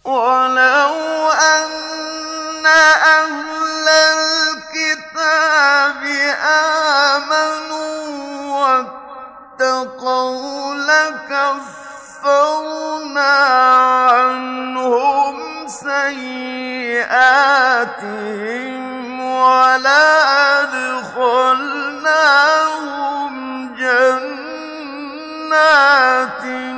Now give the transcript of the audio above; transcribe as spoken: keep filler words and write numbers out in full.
وَلَوْ أَنَّ أَهْلَ الْكِتَابِ آمَنُوا وَاتَّقَوْا لَكَفَّرْنَا عَنْهُمْ سَيِّئَاتِهِمْ وَلَأَدْخَلْنَاهُمْ جَنَّاتِ